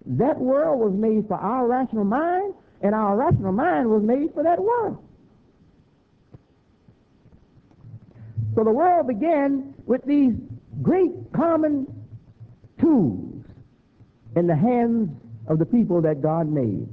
That world was made for our rational mind, and our rational mind was made for that world. So the world began with these great common tools in the hands of the people that God made.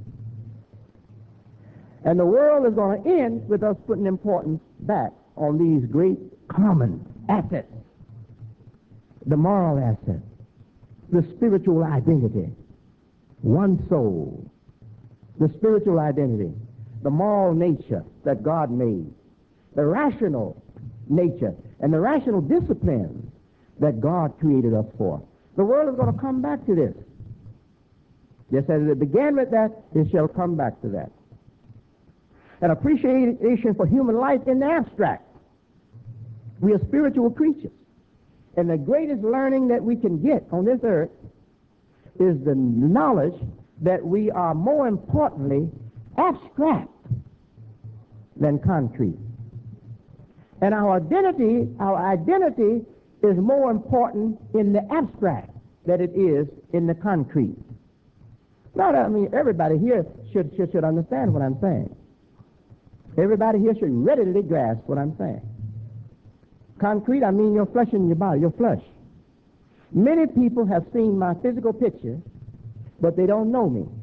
And the world is going to end with us putting importance back on these great common assets. The moral asset, the spiritual identity, one soul, the spiritual identity, the moral nature that God made, the rational nature, and the rational disciplines that God created us for. The world is going to come back to this. Just as it began with that, it shall come back to that. An appreciation for human life in the abstract. We are spiritual creatures. And the greatest learning that we can get on this earth is the knowledge that we are more importantly abstract than concrete. And our identity is more important in the abstract than it is in the concrete. Now, I mean, everybody here should understand what I'm saying. Everybody here should readily grasp what I'm saying. Concrete, I mean your flesh and your body, your flesh. Many people have seen my physical picture, but they don't know me.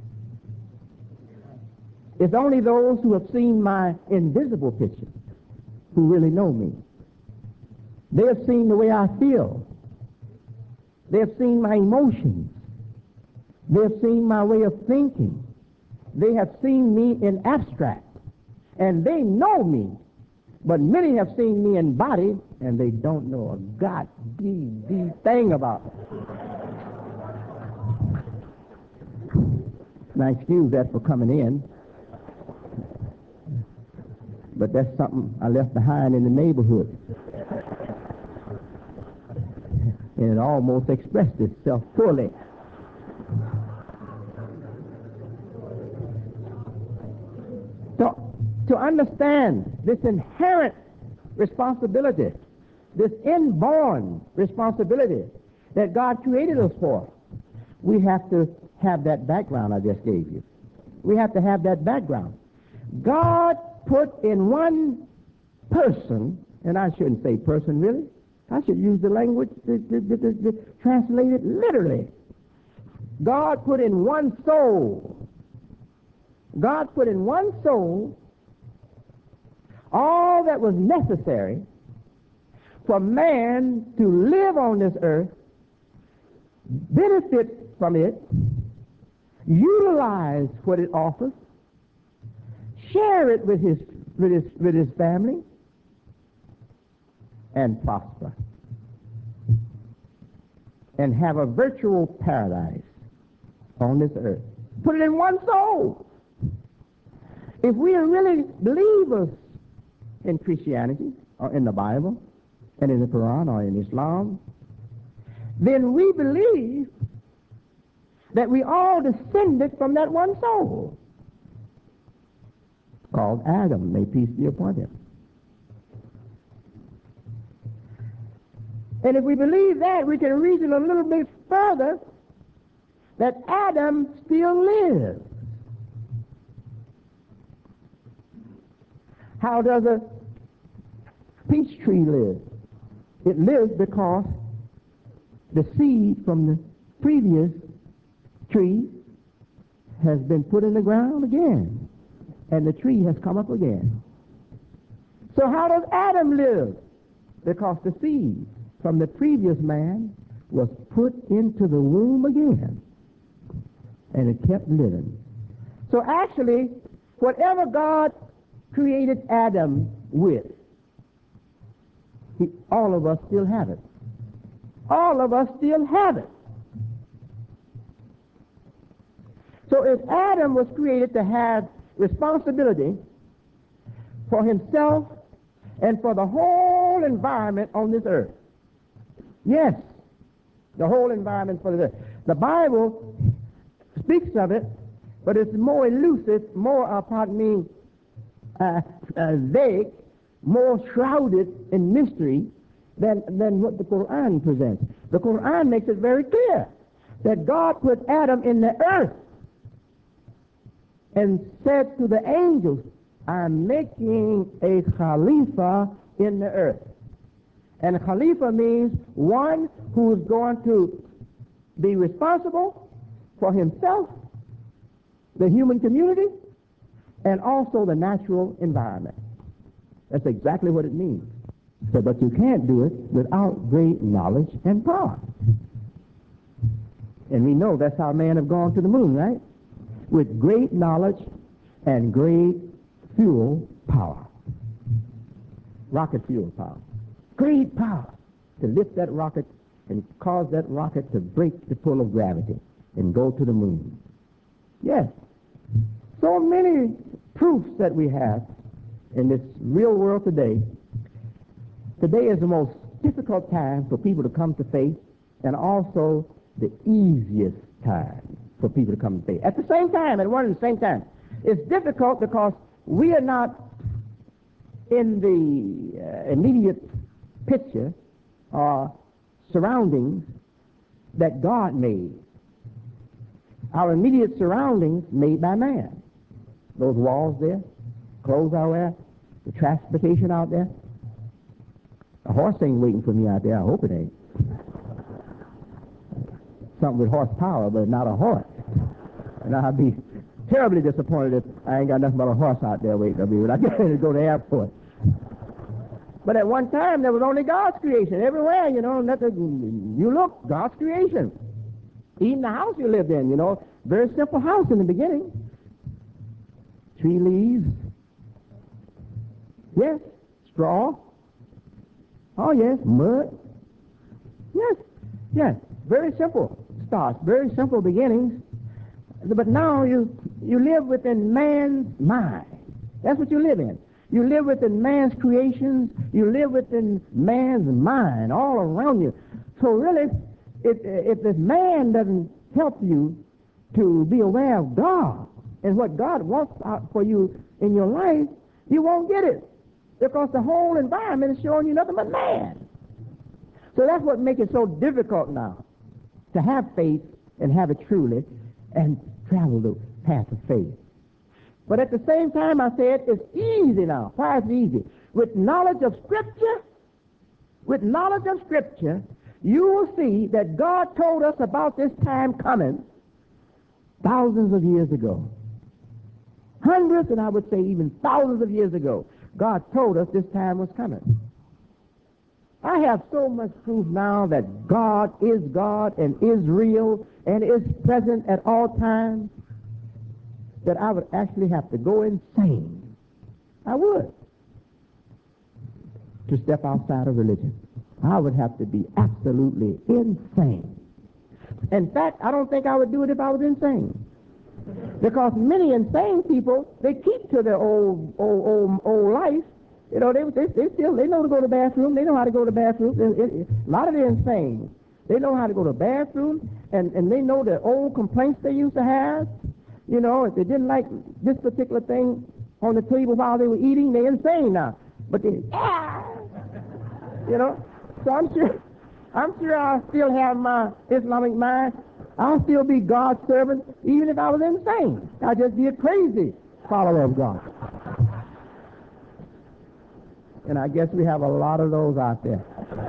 It's only those who have seen my invisible picture who really know me. They have seen the way I feel. They have seen my emotions. They have seen my way of thinking. They have seen me in abstract. And they know me. But many have seen me in body, and they don't know a god-d thing about it. Now, excuse that for coming in. But that's something I left behind in the neighborhood. And it almost expressed itself fully. So, to understand this inherent responsibility, this inborn responsibility that God created us for, we have to have that background I just gave you. We have to have that background. God put in one person, and I shouldn't say person really, I should use the language to translate it literally. God put in one soul. God put in one soul all that was necessary for man to live on this earth, benefit from it, utilize what it offers, share it with his family, and prosper, and have a virtual paradise on this earth. Put it in one soul. If we are really believers in Christianity, or in the Bible, and in the Quran, or in Islam, then we believe that we all descended from that one soul called Adam. May peace be upon him. And if we believe that, we can reason a little bit further that Adam still lives. How does a peach tree live? It lives because the seed from the previous tree has been put in the ground again, and the tree has come up again. So how does Adam live? Because the seed from the previous man was put into the womb again, and it kept living. So actually, whatever God created Adam with, all of us still have it. All of us still have it. So if Adam was created to have responsibility for himself and for the whole environment on this earth, yes, the whole environment for the earth. The Bible speaks of it, but it's more elusive, more, vague, more shrouded in mystery than what the Quran presents. The Quran makes it very clear that God put Adam in the earth and said to the angels, I'm making a Khalifa in the earth. And a Khalifa means one who's going to be responsible for himself, the human community, and also the natural environment. That's exactly what it means. So, but you can't do it without great knowledge and power. And we know that's how man have gone to the moon, right? With great knowledge and great fuel power. Rocket fuel power. Great power to lift that rocket and cause that rocket to break the pull of gravity and go to the moon. Yes. So many proofs that we have in this real world today. Today is the most difficult time for people to come to faith, and also the easiest time for people to come to faith. At the same time, at one and the same time. It's difficult because we are not in the immediate picture or surroundings that God made. Our immediate surroundings made by man. Those walls there, clothes out there, the transportation out there. A horse ain't waiting for me out there. I hope it ain't. Something with horsepower, but not a horse. And I'd be terribly disappointed if I ain't got nothing but a horse out there waiting for me when I get ready to go to the airport. But at one time, there was only God's creation. Everywhere, you know, you look, God's creation. Even the house you lived in, you know, very simple house in the beginning. Tree leaves. Yes. Straw. Oh, yes. Mud. Yes. Yes. Very simple starts. Very simple beginnings. But now you live within man's mind. That's what you live in. You live within man's creations. You live within man's mind all around you. So really, if this man doesn't help you to be aware of God and what God wants out for you in your life, you won't get it, because the whole environment is showing you nothing but man. So that's what makes it so difficult now to have faith and have it truly and travel the path of faith. But at the same time, I said it's easy now. Why is it easy? With knowledge of Scripture, you will see that God told us about this time coming thousands of years ago. Hundreds, and I would say even thousands of years ago, God told us this time was coming. I have so much proof now that God is God and is real and is present at all times that I would actually have to go insane. I would. To step outside of religion. I would have to be absolutely insane. In fact, I don't think I would do it if I was insane. Because many insane people, they keep to their old life. You know, they know to go to the bathroom. They know how to go to the bathroom. A lot of them insane. They know how to go to the bathroom, and they know the old complaints they used to have. You know, if they didn't like this particular thing on the table while they were eating, they're insane now. But they, you know, so I'm sure I'll still have my Islamic mind. I'll still be God's servant, even if I was insane. I'd just be a crazy follower of God. And I guess we have a lot of those out there.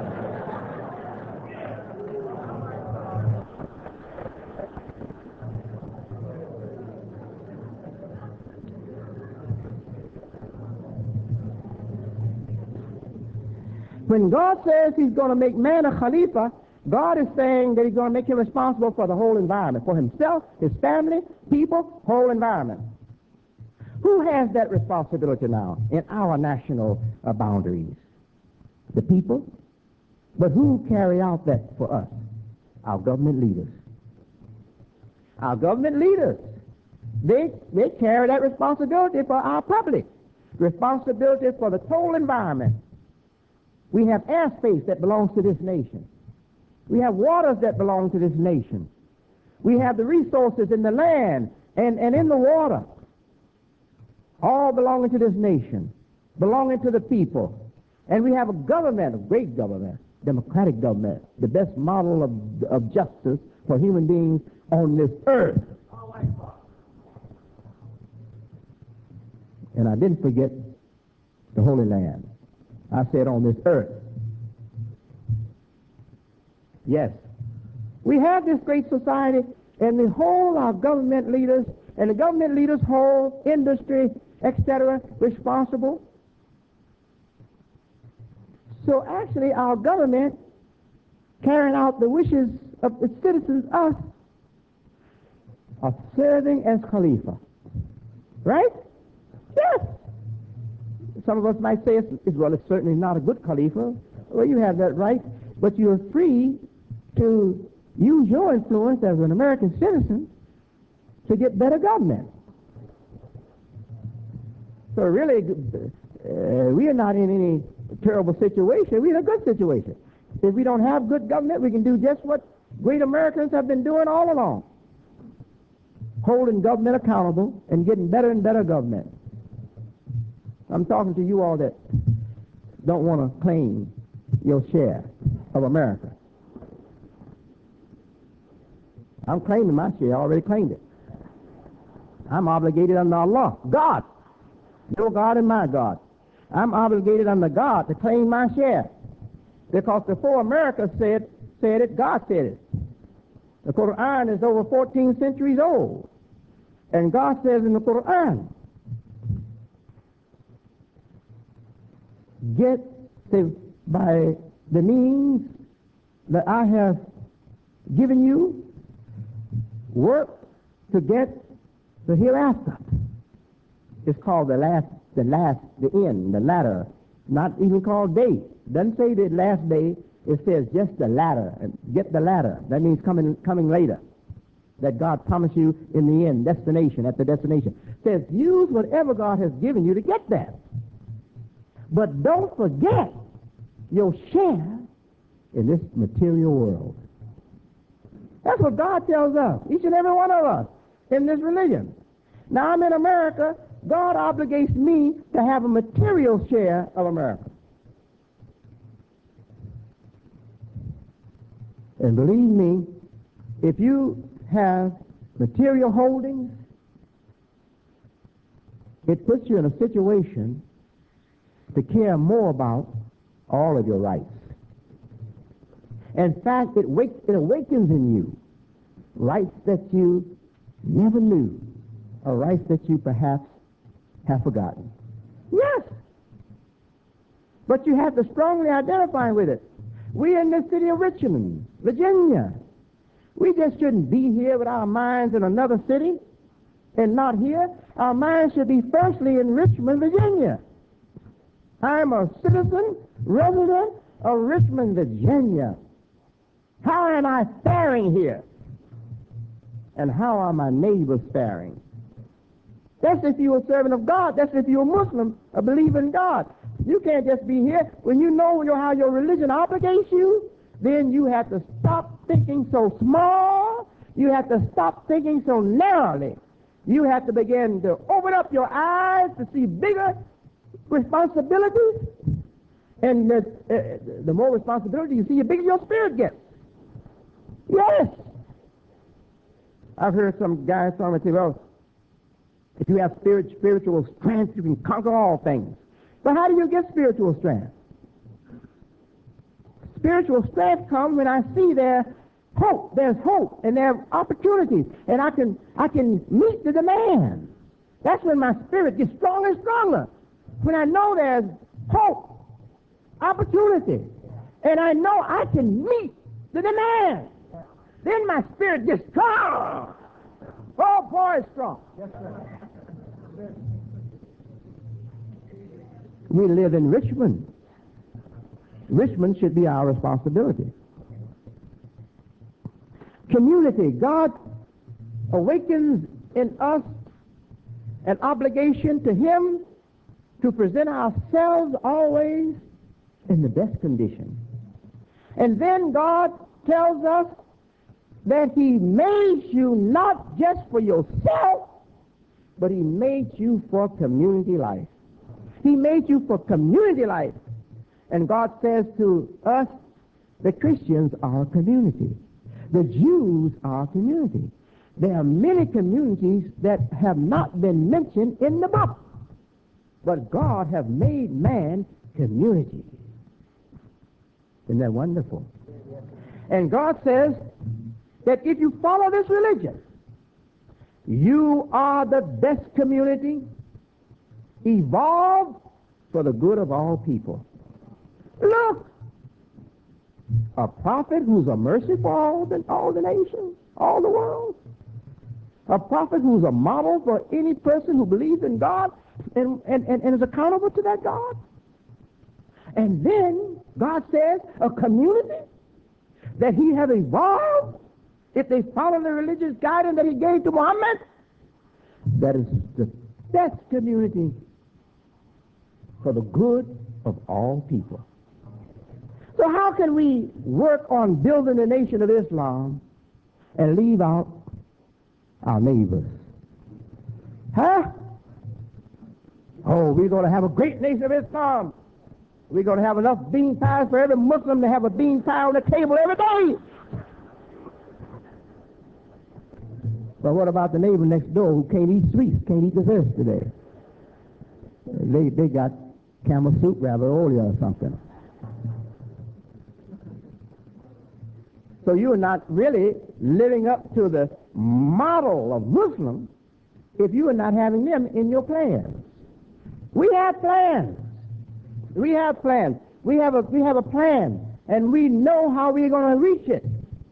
When God says he's going to make man a Khalifa, God is saying that he's going to make him responsible for the whole environment, for himself, his family, people, whole environment. Who has that responsibility now in our national boundaries? The people. But who carry out that for us? Our government leaders. Our government leaders. They carry that responsibility for our public. Responsibility for the total environment. We have airspace that belongs to this nation. We have waters that belong to this nation. We have the resources in the land and in the water, all belonging to this nation, belonging to the people. And we have a government, a great government, democratic government, the best model of justice for human beings on this earth. And I didn't forget the Holy Land. I said on this earth. Yes. We have this great society, and the whole our government leaders, and the government leaders' whole industry, etc., responsible. So actually our government, carrying out the wishes of the citizens, us, are serving as Khalifa. Right? Yes. Some of us might say, well, it's certainly not a good Khalifa. Well, you have that right, but you're free to use your influence as an American citizen to get better government. So really, we are not in any terrible situation. We're in a good situation. If we don't have good government, we can do just what great Americans have been doing all along. Holding government accountable and getting better and better government. I'm talking to you all that don't want to claim your share of America. I'm claiming my share. I already claimed it. I'm obligated under Allah, God, your God and my God. I'm obligated under God to claim my share. Because before America said it, God said it. The Quran is over 14 centuries old. And God says in the Quran, by the means that I have given you, work to get the hereafter. It's called the end, the latter. Not even called day. It doesn't say the last day. It says just the latter. Get the latter. That means coming later. That God promised you in the end, destination, at the destination. It says use whatever God has given you to get that. But don't forget your share in this material world. That's what God tells us, each and every one of us, in this religion. Now I'm in America. God obligates me to have a material share of America. And believe me, if you have material holdings, it puts you in a situation to care more about all of your rights. In fact, it awakens in you rights that you never knew, or rights that you perhaps have forgotten. Yes. But you have to strongly identify with it. We in the city of Richmond, Virginia, we just shouldn't be here with our minds in another city and not here. Our minds should be firstly in Richmond, Virginia. I'm a citizen, resident of Richmond, Virginia. How am I faring here? And how are my neighbors faring? That's if you're a servant of God. That's if you're a Muslim, a believer in God. You can't just be here. When you know how your religion obligates you, then you have to stop thinking so small. You have to stop thinking so narrowly. You have to begin to open up your eyes to see bigger responsibilities. And the more responsibility you see, the bigger your spirit gets. Yes. I've heard some guys tell me, well, if you have spiritual strength, you can conquer all things. But how do you get spiritual strength? Spiritual strength comes when I see there's hope, and there are opportunities, and I can meet the demand. That's when my spirit gets stronger and stronger. When I know there's hope, opportunity, and I know I can meet the demand, then my spirit gets strong. Oh, boy, it's strong. Yes, sir. We live in Richmond. Richmond should be our responsibility. Community. God awakens in us an obligation to Him to present ourselves always in the best condition. And then God tells us that He made you not just for yourself, but He made you for community life. He made you for community life. And God says to us The Christians are a community. The Jews are a community. There are many communities that have not been mentioned in the book. But God has made man community. Isn't that wonderful? And God says that if you follow this religion, you are the best community, evolved for the good of all people. Look, a prophet who's a mercy for all the nations, all the world. A prophet who's a model for any person who believes in God and is accountable to that God. And then God says a community that he has evolved, if they follow the religious guidance that he gave to Muhammad, that is the best community for the good of all people. So how can we work on building the nation of Islam and leave out our neighbors? Huh? Oh, we're going to have a great nation of Islam. We're going to have enough bean pies for every Muslim to have a bean pie on the table every day. But what about the neighbor next door who can't eat sweets, can't eat desserts today? They got camel soup, ravioli or something. So you're not really living up to the model of Muslims if you are not having them in your plans. We have plans. We have plans. We have a plan, and we know how we're going to reach it.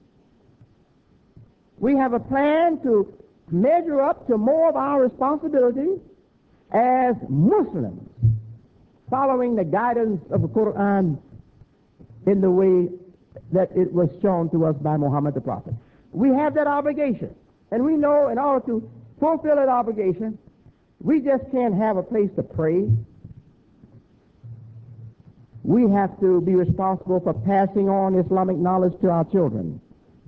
We have a plan to measure up to more of our responsibilities as Muslims, following the guidance of the Quran in the way that it was shown to us by Muhammad the Prophet. We have that obligation, and we know in order to fulfill that obligation, we just can't have a place to pray. We have to be responsible for passing on Islamic knowledge to our children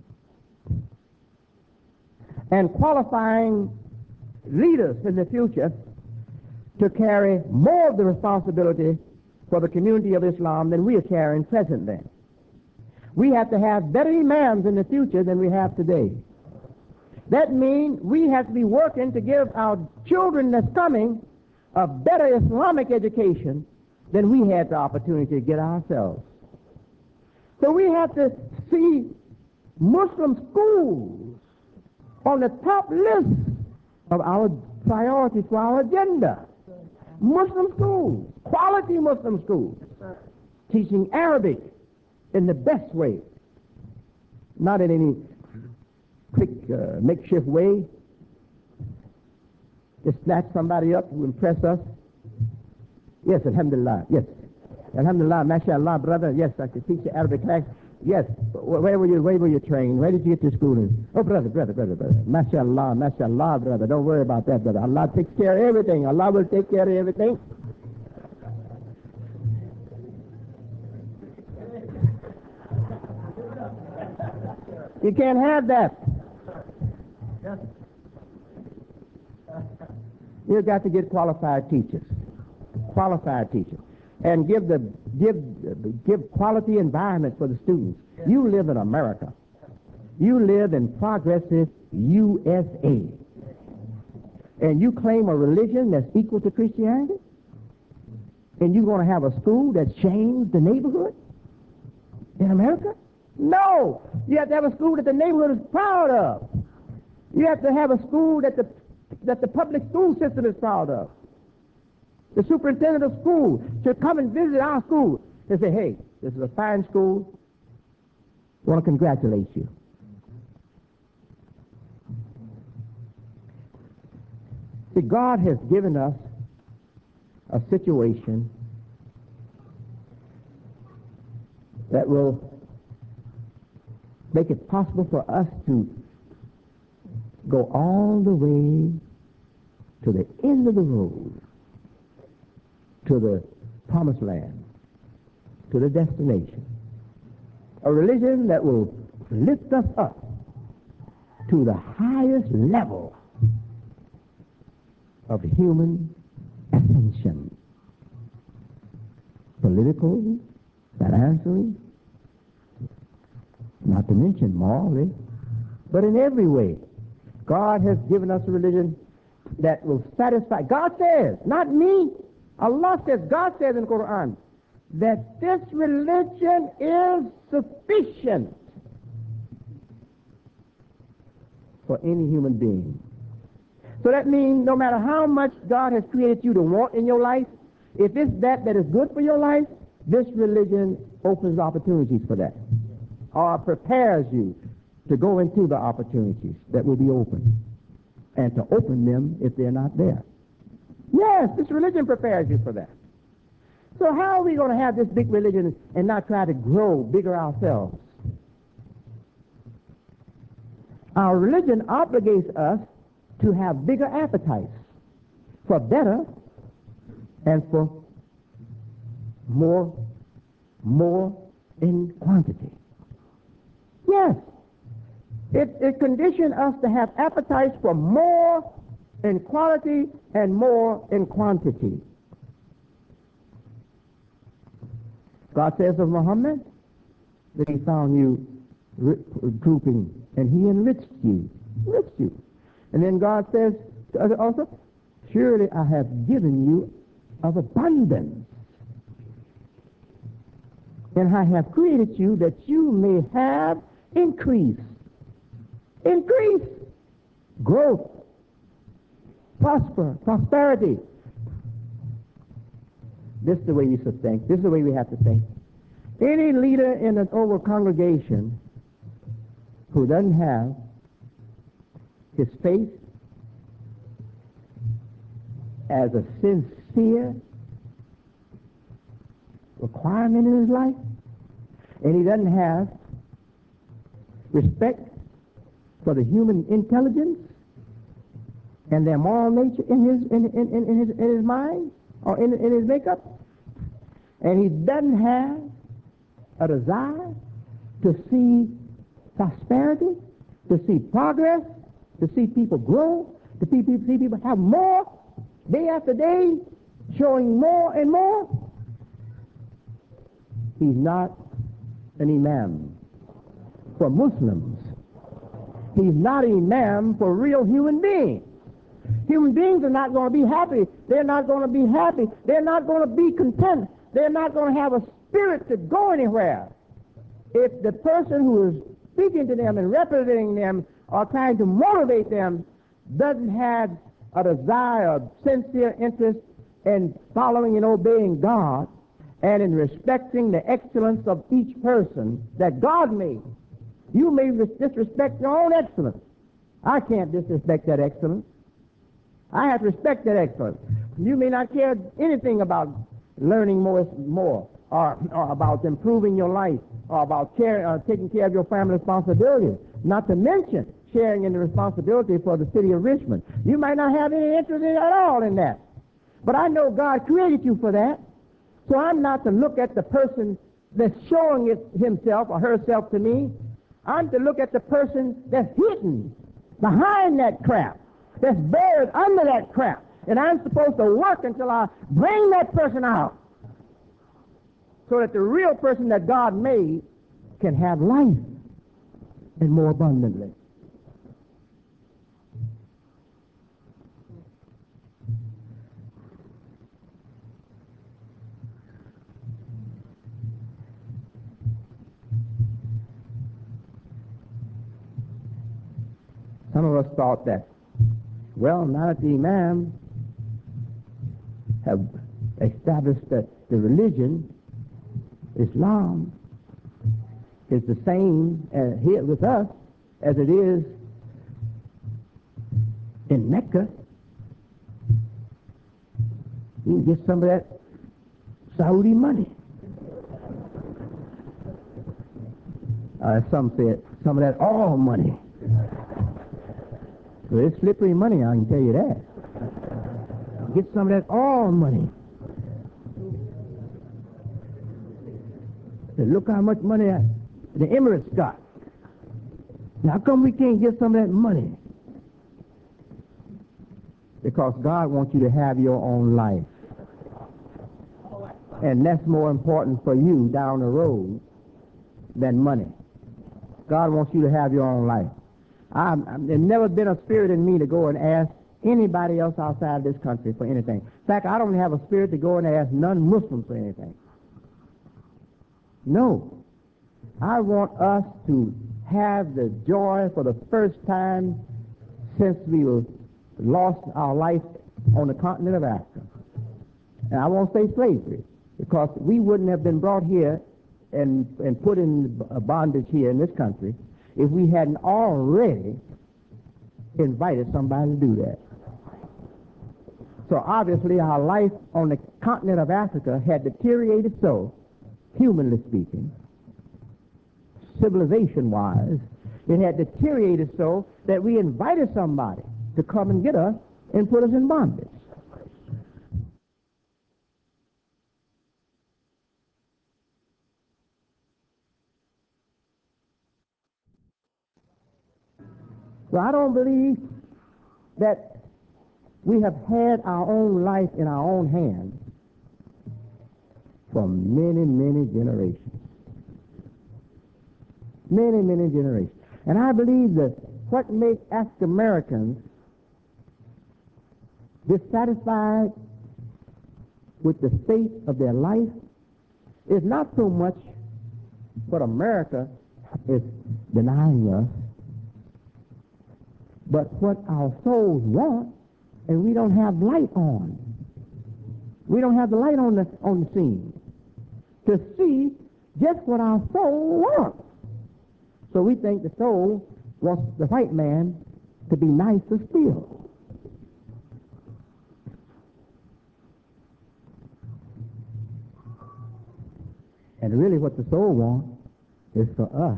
and qualifying leaders in the future to carry more of the responsibility for the community of Islam than we are carrying presently. We have to have better imams in the future than we have today. That means we have to be working to give our children that's coming a better Islamic education than we had the opportunity to get ourselves. So we have to see Muslim schools on the top list of our priorities for our agenda. Muslim schools, quality Muslim schools, teaching Arabic in the best way, not in any quick makeshift way, to snatch somebody up to impress us. Yes, alhamdulillah, yes. Alhamdulillah, mashallah, brother, yes, I could teach you Arabic class. Yes, where were you trained? Where did you get to school in? Oh, brother. Mashallah, mashallah, brother. Don't worry about that, brother. Allah takes care of everything. Allah will take care of everything. You can't have that. You've got to get qualified teachers, and give quality environment for the students. Yes. You live in America. You live in progressive USA. And you claim a religion that's equal to Christianity? And you're going to have a school that's changed the neighborhood in America? No! You have to have a school that the neighborhood is proud of. You have to have a school that the public school system is proud of. The superintendent of school should come and visit our school and say, hey, this is a fine school. I want to congratulate you. See, God has given us a situation that will make it possible for us to go all the way to the end of the road, to the promised land, to the destination. A religion that will lift us up to the highest level of human ascension, politically, financially, not to mention morally, but in every way. God has given us a religion that will satisfy. God says, not me. Allah says, God says in the Quran, that this religion is sufficient for any human being. So that means no matter how much God has created you to want in your life, if it's that is good for your life, this religion opens opportunities for that, or prepares you to go into the opportunities that will be open, and to open them if they're not there. Yes, this religion prepares you for that. So how are we going to have this big religion and not try to grow bigger ourselves? Our religion obligates us to have bigger appetites for better and for more in quantity. Yes, it conditions us to have appetites for more in quality and more in quantity. God says of Muhammad that he found you drooping, and he enriched you. And then God says also, surely I have given you of abundance, and I have created you that you may have increase, growth, prosperity. This is the way you should think. This is the way we have to think. Any leader in an over congregation who doesn't have his faith as a sincere requirement in his life, and he doesn't have respect for the human intelligence and their moral nature in his mind or in his makeup, and he doesn't have a desire to see prosperity, to see progress, to see people grow, to see people have more day after day, showing more and more, he's not an imam for Muslims. He's not an imam for real human beings. Human beings are not going to be happy. They're not going to be happy. They're not going to be content. They're not going to have a spirit to go anywhere if the person who is speaking to them and representing them or trying to motivate them doesn't have a desire, a sincere interest in following and obeying God and in respecting the excellence of each person that God made. You may disrespect your own excellence. I can't disrespect that excellence. I have to respect that excellence. You may not care anything about learning more, or about improving your life, or about taking care of your family responsibilities, not to mention sharing in the responsibility for the city of Richmond. You might not have any interest at all in that. But I know God created you for that. So I'm not to look at the person that's showing himself or herself to me. I'm to look at the person that's hidden behind that crap, that's buried under that crap. And I'm supposed to work until I bring that person out so that the real person that God made can have life and more abundantly. Some of us thought that, well, now that the Imam have established that the religion, Islam, is the same here with us as it is in Mecca, you can get some of that Saudi money. Some said some of that oil money. Well, it's slippery money, I can tell you that. Get some of that oil money. Look how much money the Emirates got. Now, how come we can't get some of that money? Because God wants you to have your own life. And that's more important for you down the road than money. God wants you to have your own life. There's never been a spirit in me to go and ask anybody else outside this country for anything. In fact, I don't have a spirit to go and ask non-Muslims for anything. No. I want us to have the joy for the first time since we lost our life on the continent of Africa. And I won't say slavery, because we wouldn't have been brought here and put in bondage here in this country if we hadn't already invited somebody to do that. So obviously our life on the continent of Africa had deteriorated so, humanly speaking, civilization-wise, it had deteriorated so that we invited somebody to come and get us and put us in bondage. So I don't believe that we have had our own life in our own hands for many, many generations. Many, many generations. And I believe that what makes African Americans dissatisfied with the state of their life is not so much what America is denying us, but what our souls want, and we don't have light on. We don't have the light on the scene to see just what our soul wants. So we think the soul wants the white man to be nicer still. And really what the soul wants is for us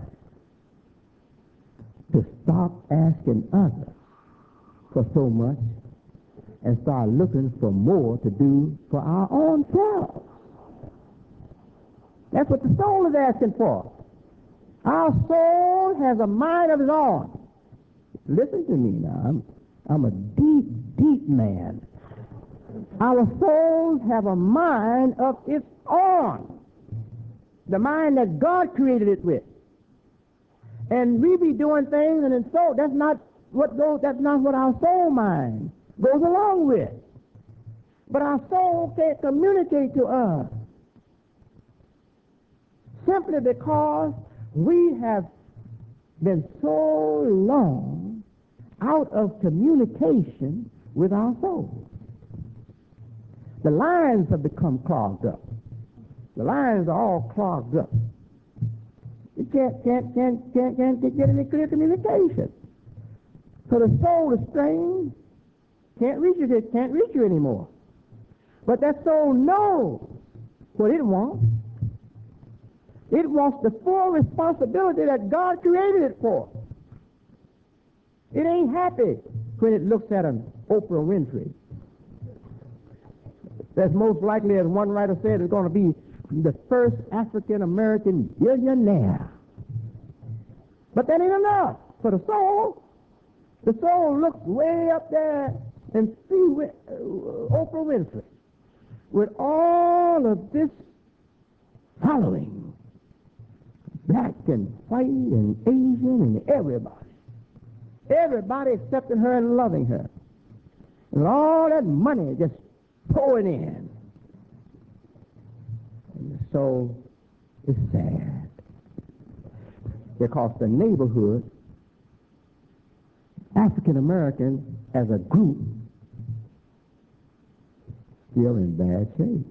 to stop asking others for so much and start looking for more to do for our own selves. That's what the soul is asking for. Our soul has a mind of its own. Listen to me now. I'm a deep, deep man. Our souls have a mind of its own. The mind that God created it with. And we be doing things, and so that's not what our soul mind goes along with. But our soul can't communicate to us simply because we have been so long out of communication with our soul. The lines have become clogged up. The lines are all clogged up. You can't get any clear communication. So the soul is strained, can't reach you anymore. But that soul knows what it wants. It wants the full responsibility that God created it for. It ain't happy when it looks at an Oprah Winfrey. That's most likely, as one writer said, is going to be the first African-American billionaire. But that ain't enough for the soul. The soul looks way up there and see Oprah Winfrey with all of this following, black and white and Asian and everybody accepting her and loving her, and all that money just pouring in. And the soul is sad because the neighborhood, African Americans as a group, still in bad shape.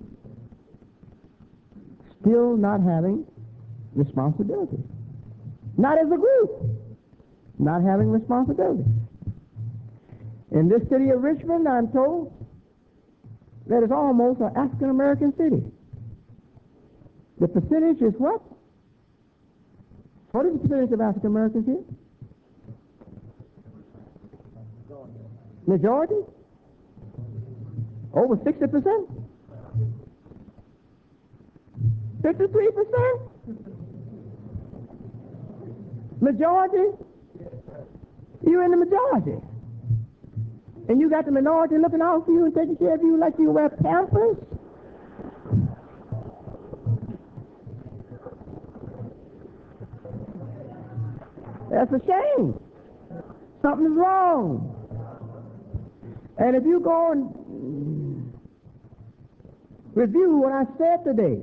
Still not having responsibility. Not as a group. Not having responsibility. In this city of Richmond, I'm told that it's almost an African American city. The percentage is what? What is the percentage of African Americans here? Majority? Over 60%? 53%? Majority? You're in the majority. And you got the minority looking out for you and taking care of you like you wear Pampers? That's a shame. Something's wrong. And if you go and review what I said today,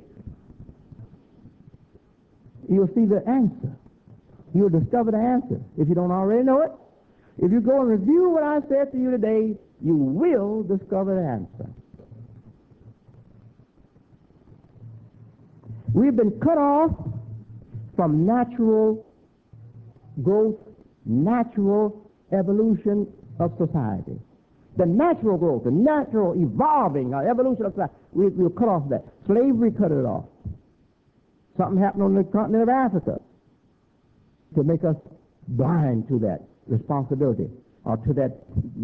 you'll see the answer. You'll discover the answer if you don't already know it. If you go and review what I said to you today, you will discover the answer. We've been cut off from natural growth, natural evolution of society. The natural growth, the natural evolving, evolution of society, we're cut off that. Slavery cut it off. Something happened on the continent of Africa to make us blind to that responsibility or to that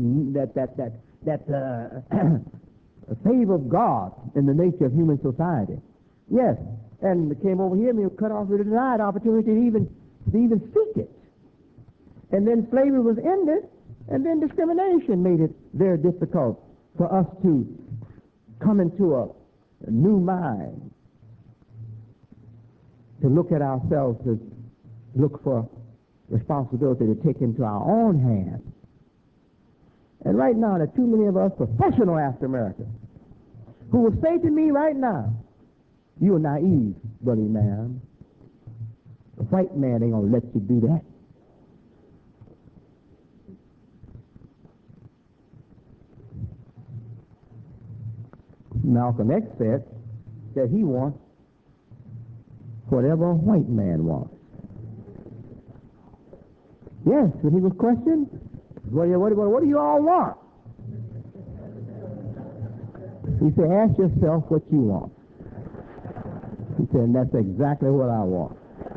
favor of God in the nature of human society. Yes, and they came over here and we were cut off with a denied opportunity to even seek it. And then slavery was ended, and then discrimination made it very difficult for us to come into a new mind, to look at ourselves, to look for responsibility to take into our own hands. And right now, there are too many of us professional African Americans who will say to me right now, "You're naive, Brother Man. The white man ain't going to let you do that." Malcolm X said that he wants whatever a white man wants. Yes, when he was questioned, what do you all want? He said, "Ask yourself what you want." He said, "And that's exactly what I want."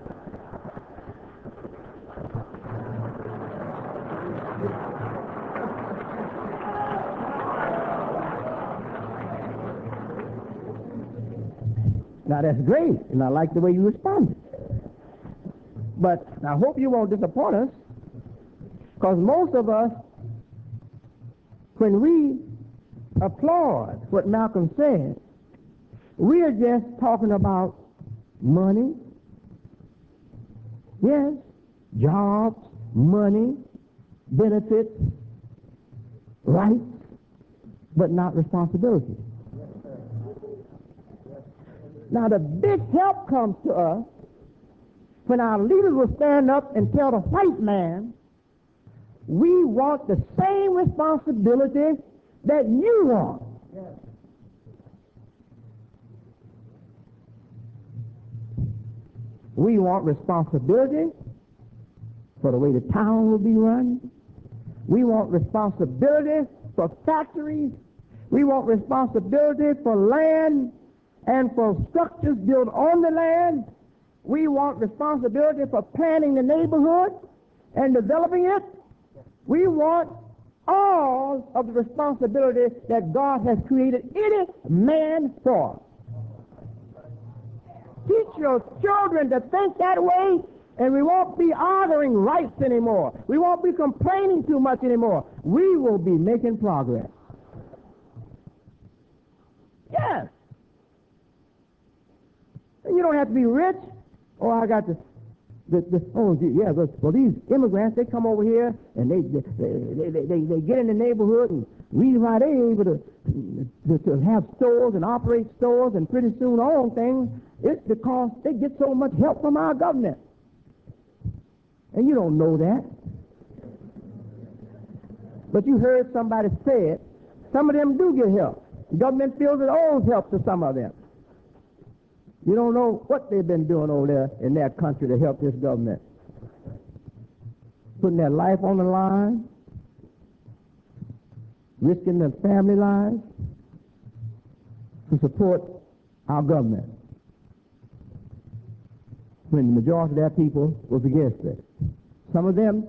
Now that's great, and I like the way you responded. But I hope you won't disappoint us, because most of us, when we applaud what Malcolm said, we are just talking about money, yes, jobs, money, benefits, rights, but not responsibility. Now the big help comes to us when our leaders will stand up and tell the white man, "We want the same responsibility that you want." We want responsibility for the way the town will be run. We want responsibility for factories. We want responsibility for land and for structures built on the land. We want responsibility for planning the neighborhood and developing it. We want all of the responsibility that God has created any man for. Teach your children to think that way, and we won't be honoring rights anymore. We won't be complaining too much anymore. We will be making progress. Yes. And you don't have to be rich. Oh, I got this. Well, these immigrants, they come over here and they get in the neighborhood, and reason why they're able to have stores and operate stores and pretty soon own things, it's because they get so much help from our government. And you don't know that. But you heard somebody say it. Some of them do get help. The government feels it owes help to some of them. You don't know what they've been doing over there in their country to help this government. Putting their life on the line, risking their family lives to support our government, when the majority of their people was against it. Some of them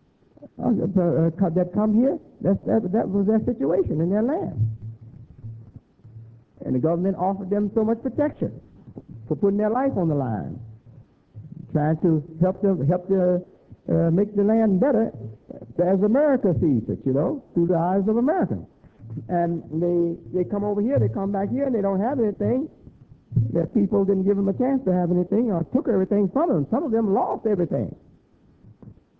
that come here, that was their situation in their land. And the government offered them so much protection for putting their life on the line, trying to help make the land better as America sees it, through the eyes of Americans. And they come over here, they come back here, and they don't have anything. Their people didn't give them a chance to have anything or took everything from them. Some of them lost everything.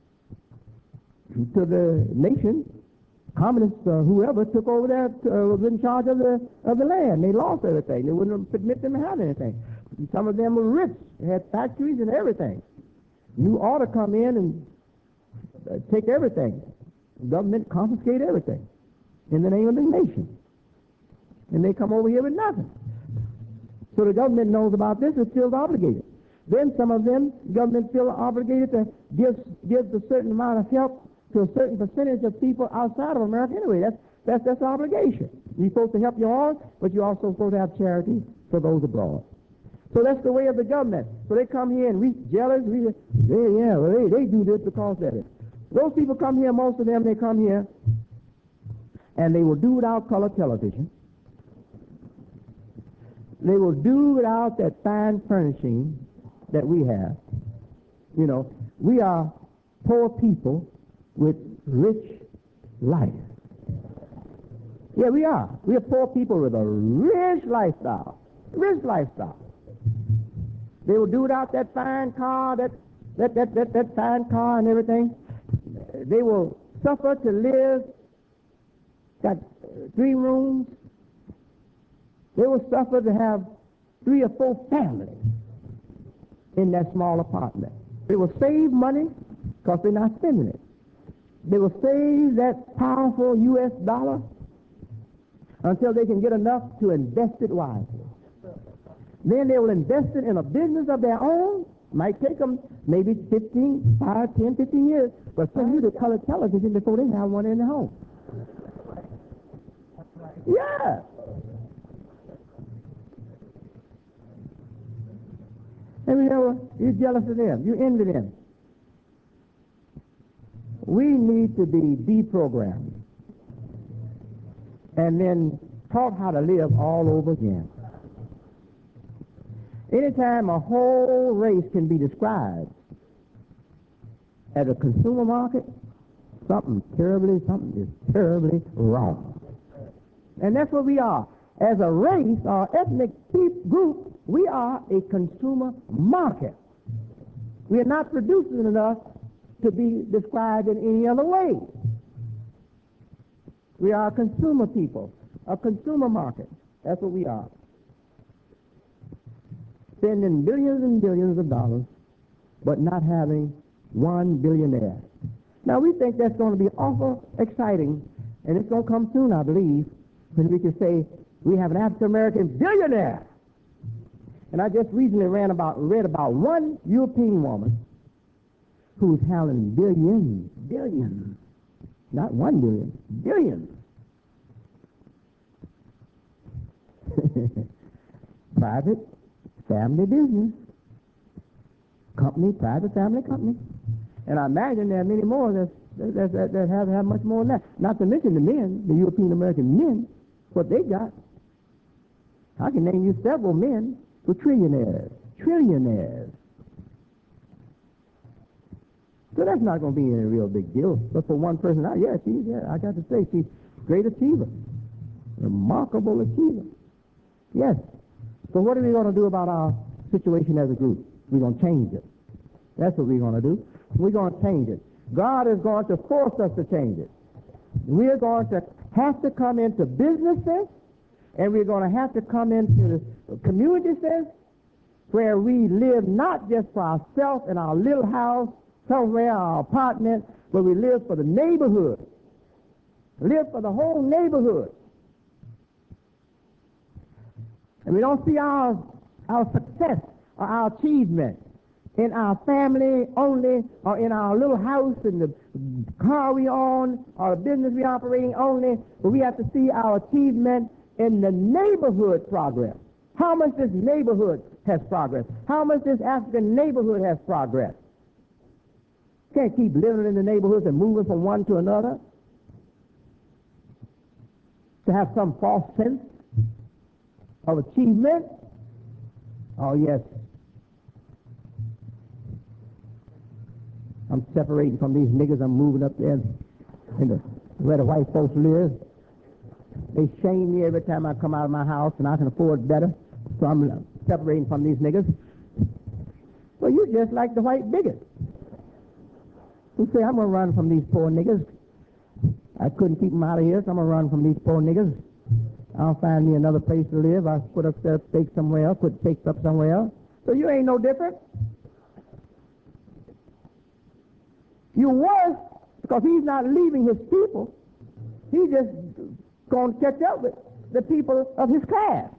to the nation. Communists, whoever took over there, was in charge of the land. They lost everything. They wouldn't permit them to have anything. Some of them were rich. They had factories and everything. You ought to come in and take everything. The government confiscate everything in the name of the nation. And they come over here with nothing. So the government knows about this and feels obligated. Then some of them, government feel obligated to give a certain amount of help to a certain percentage of people outside of America anyway. That's an obligation. You're supposed to help your own, but you're also supposed to have charity for those abroad. So that's the way of the government. So they come here and we jealous. They do this because of it. Those people come here, most of them, they come here, and they will do without color television. They will do without that fine furnishing that we have. You know, we are poor people with rich life. Yeah, we are. We are poor people with a rich lifestyle. Rich lifestyle. They will do without that fine car, that fine car and everything. They will suffer to live, got 3 rooms. They will suffer to have 3 or 4 families in that small apartment. They will save money because they're not spending it. They will save that powerful U.S. dollar until they can get enough to invest it wisely. Then they will invest it in a business of their own. Might take them maybe 15 years, but send you to color television before they have one in the home. Yeah. And you know, you're jealous of them. You envy them. We need to be deprogrammed and then taught how to live all over again. Anytime a whole race can be described as a consumer market, something is terribly wrong. And that's what we are. As a race or ethnic group, we are a consumer market. We are not producing enough to be described in any other way. We are a consumer people, a consumer market. That's what we are. Spending billions and billions of dollars, but not having one billionaire. Now, we think that's going to be awful exciting, and it's going to come soon, I believe, when we can say we have an African-American billionaire. And I just recently read about one European woman who's handling billions, not 1 billion, billions. Private family business, private family company. And I imagine there are many more that have much more than that. Not to mention the men, the European-American men, what they got. I can name you several men who are trillionaires. So that's not going to be any real big deal. But for one person, I got to say, she's a great achiever. Remarkable achiever. Yes. So what are we going to do about our situation as a group? We're going to change it. That's what we're going to do. We're going to change it. God is going to force us to change it. We're going to have to come into businesses, and we're going to have to come into the community sense where we live not just for ourselves in our little house, somewhere, our apartment, but we live for the neighborhood. Live for the whole neighborhood. And we don't see our success or our achievement in our family only, or in our little house, in the car we own, or the business we operating only, but we have to see our achievement in the neighborhood progress. How much this neighborhood has progressed. How much this African neighborhood has progressed. Can't keep living in the neighborhoods and moving from one to another to have some false sense of achievement. Oh, yes. I'm separating from these niggas. I'm moving up there where the white folks live. They shame me every time I come out of my house, and I can afford better, so I'm separating from these niggas. Well, you're just like the white bigot. who say, I'm going to run from these poor niggas. I couldn't keep them out of here, so I'm going to run from these poor niggas. I'll find me another place to live. I'll put up stakes somewhere else, put stakes up somewhere else. So you ain't no different. You're worse because he's not leaving his people. He's just going to catch up with the people of his class.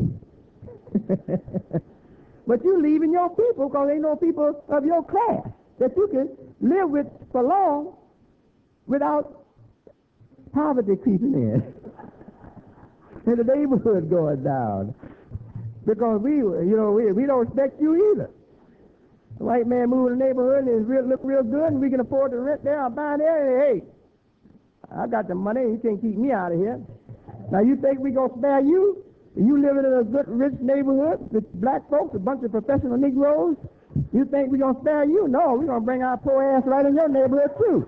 But you leaving your people because ain't no people of your class that you can live with for long without poverty creeping in. And the neighborhood going down. Because we don't respect you either. The white man moving in the neighborhood and look real good and we can afford to rent there or buy there. And, hey, I got the money. You can't keep me out of here. Now you think we going to spare you? You living in a good, rich neighborhood with black folks, a bunch of professional Negroes? You think we going to spare you? No, we're going to bring our poor ass right in your neighborhood too.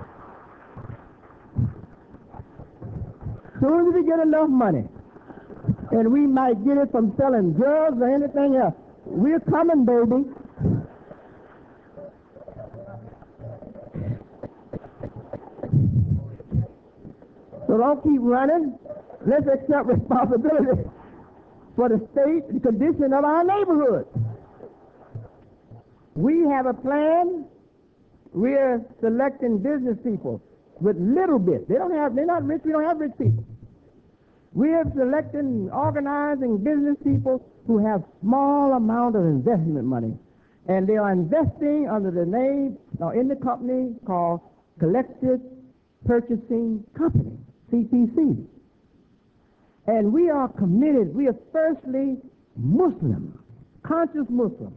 As soon as we get enough money, and we might get it from selling drugs or anything else, we're coming, baby. So don't keep running. Let's accept responsibility for the state and condition of our neighborhood. We have a plan. We're selecting business people with little bit. They're not rich. We don't have rich people. We're selecting, organizing business people who have small amount of investment money. And they are investing under the name, in the company called Collective Purchasing Company, CPC. And we are committed. We are firstly Muslim, conscious Muslim.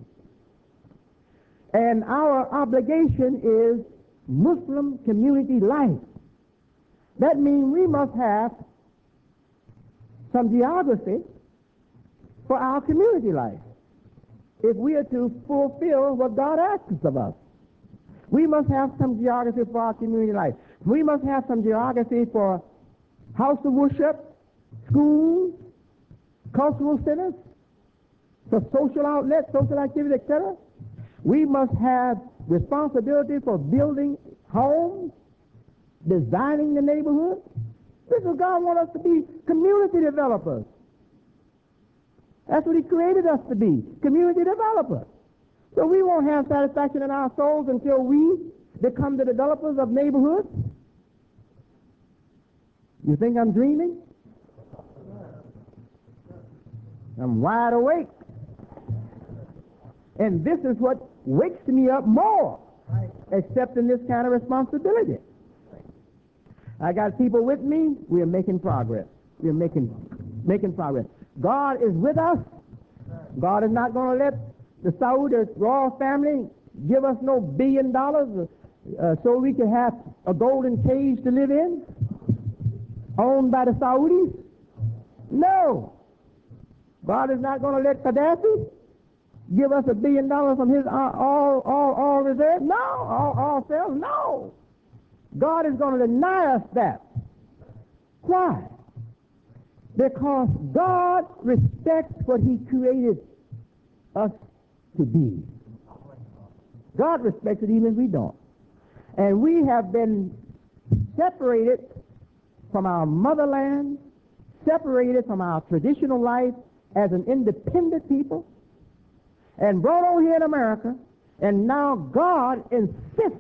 And our obligation is Muslim community life. That means we must have some geography for our community life if we are to fulfill what God asks of us. We must have some geography for our community life. We must have some geography for house of worship, schools, cultural centers, for social outlets, social activities, etc. We must have responsibility for building homes, designing the neighborhood. This is God wants us to be community developers. That's what he created us to be, community developers. So we won't have satisfaction in our souls until we become the developers of neighborhoods. You think I'm dreaming? I'm wide awake. And this is what wakes me up more, accepting this kind of responsibility. I got people with me. We are making progress. We are making progress. God is with us. God is not going to let the Saudi royal family give us no $1 billion so we can have a golden cage to live in, owned by the Saudis. No. God is not going to let Gaddafi give us $1 billion from his all reserve. No. All sales. No. God is going to deny us that. Why? Because God respects what he created us to be. God respects it even if we don't. And we have been separated from our motherland, separated from our traditional life as an independent people, and brought on here in America, and now God insists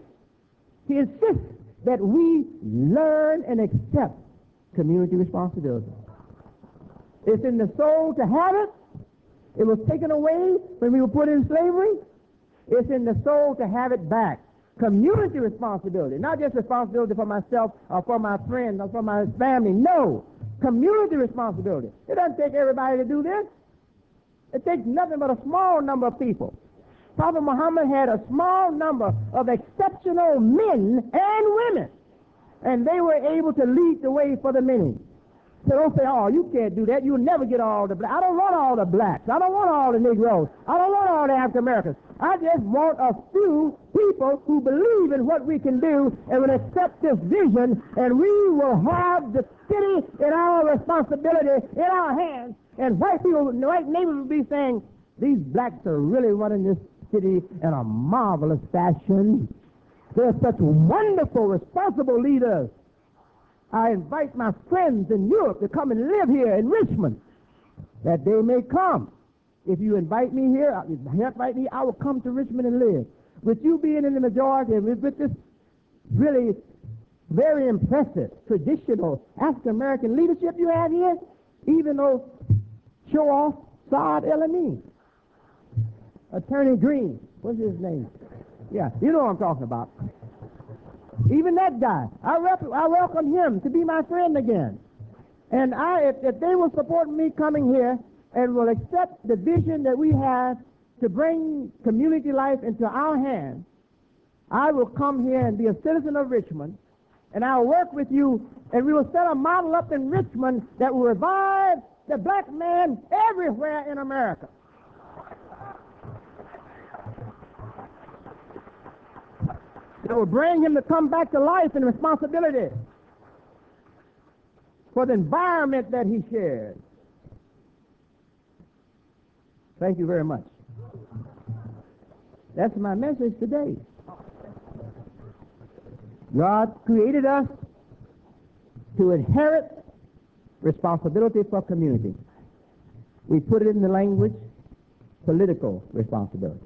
that we learn and accept community responsibility. It's in the soul to have it. It was taken away when we were put in slavery. It's in the soul to have it back. Community responsibility, not just responsibility for myself or for my friends or for my family. No, community responsibility. It doesn't take everybody to do this. It takes nothing but a small number of people. Prophet Muhammad had a small number of exceptional men and women, and they were able to lead the way for the many. So don't say, oh, you can't do that. You'll never get all the blacks. I don't want all the blacks. I don't want all the Negroes. I don't want all the African Americans. I just want a few people who believe in what we can do and will accept this vision, and we will have the city and our responsibility in our hands. And white neighbors will be saying, these blacks are really running this city in a marvelous fashion. They're such wonderful, responsible leaders. I invite my friends in Europe to come and live here in Richmond, that they may come. If you invite me here, I will come to Richmond and live. With you being in the majority, and with this really very impressive, traditional African-American leadership you have here, even though show-off Saad El-Amin, Attorney Green, what's his name? Yeah, you know what I'm talking about. Even that guy, I welcome him to be my friend again. And if they will support me coming here and will accept the vision that we have to bring community life into our hands, I will come here and be a citizen of Richmond, and I'll work with you, and we will set a model up in Richmond that will revive the black man everywhere in America. It will bring him to come back to life and responsibility for the environment that he shares. Thank you very much. That's my message today. God created us to inherit responsibility for community. We put it in the language, political responsibility.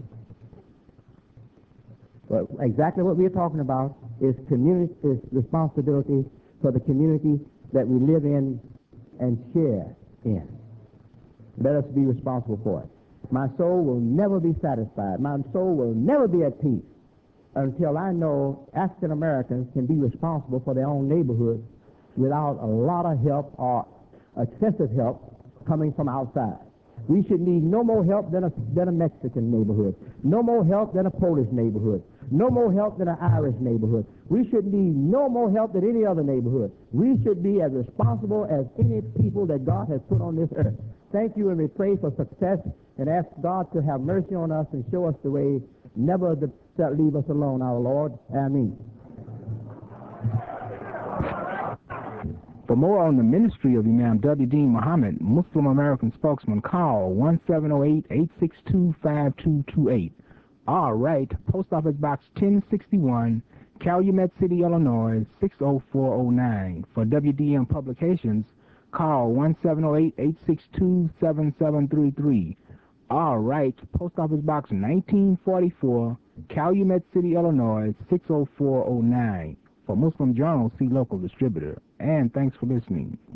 But exactly what we're talking about is responsibility for the community that we live in and share in. Let us be responsible for it. My soul will never be satisfied. My soul will never be at peace until I know African Americans can be responsible for their own neighborhood without a lot of help or excessive help coming from outside. We should need no more help than a Mexican neighborhood, no more help than a Polish neighborhood, no more help than an Irish neighborhood. We should need no more help than any other neighborhood. We should be as responsible as any people that God has put on this earth. Thank you, and we pray for success and ask God to have mercy on us and show us the way, never to leave us alone, our Lord. Amen. For more on the ministry of Imam W. Dean Muhammad, Muslim American spokesman, call 1-708-862-5228. All right, Post Office Box 1061, Calumet City, Illinois, 60409. For WDM Publications, call 1-708-862-7733. All right, Post Office Box 1944, Calumet City, Illinois, 60409. For Muslim Journal, see local distributor. And thanks for listening.